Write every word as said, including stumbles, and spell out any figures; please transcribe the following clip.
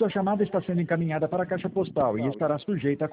Sua chamada está sendo encaminhada para a caixa postal e estará sujeita a